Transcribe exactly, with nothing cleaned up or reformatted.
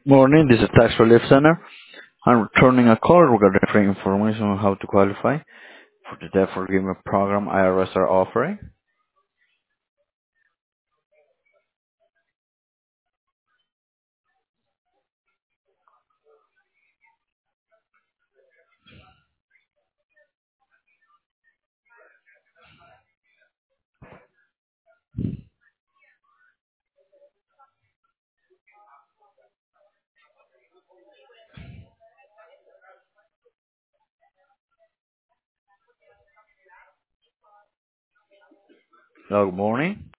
Morning, this is Tax Relief Center. I'm returning a call regarding free information on how to qualify for the debt forgiveness program I R S are offering. Hello, good morning.